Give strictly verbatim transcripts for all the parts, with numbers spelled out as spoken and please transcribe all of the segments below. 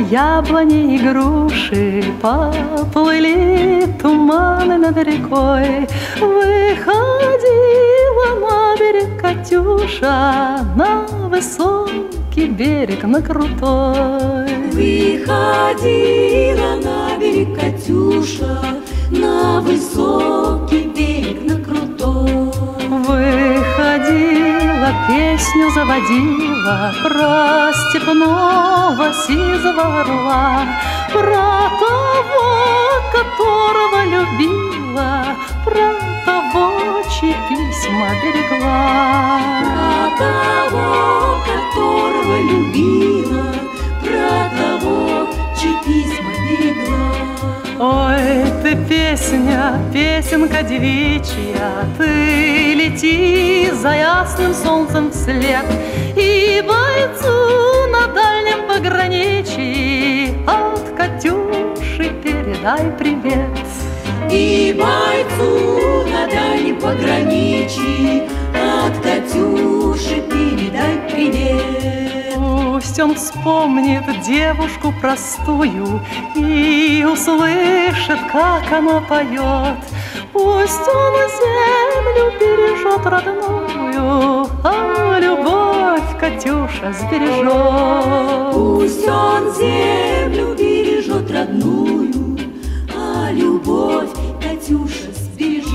яблони и груши, поплыли туманы над рекой. Выходила на берег Катюша, на высокий берег, на крутой. Выходила на берег Катюша, на высокий берег, на крутой. Выходила, песню заводила про степного сизого орла, про того, которого любила, про того, чьи письма берегла. Про того, которого любила, про того, чьи письма берегла. Ой, ты песня, песенка девичья, ты лети за ясным солнцем вслед, и бойцу на дальнем пограничье от Катюши передай привет. И бойцу на дальнем пограничье от Катюши передай привет. Пусть он вспомнит девушку простую и услышит, как она поет. Пусть он землю бережет родную, а любовь Катюша сбережет. Пусть он землю бережет родную, а любовь Катюша сбережет.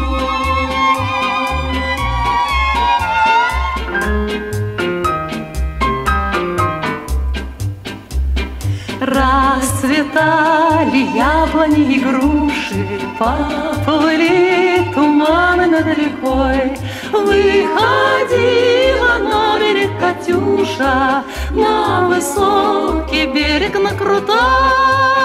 Расцветали яблони и груши, поплыли туманы над рекой. Выходила на берег Катюша, на высокий берег, на крутой.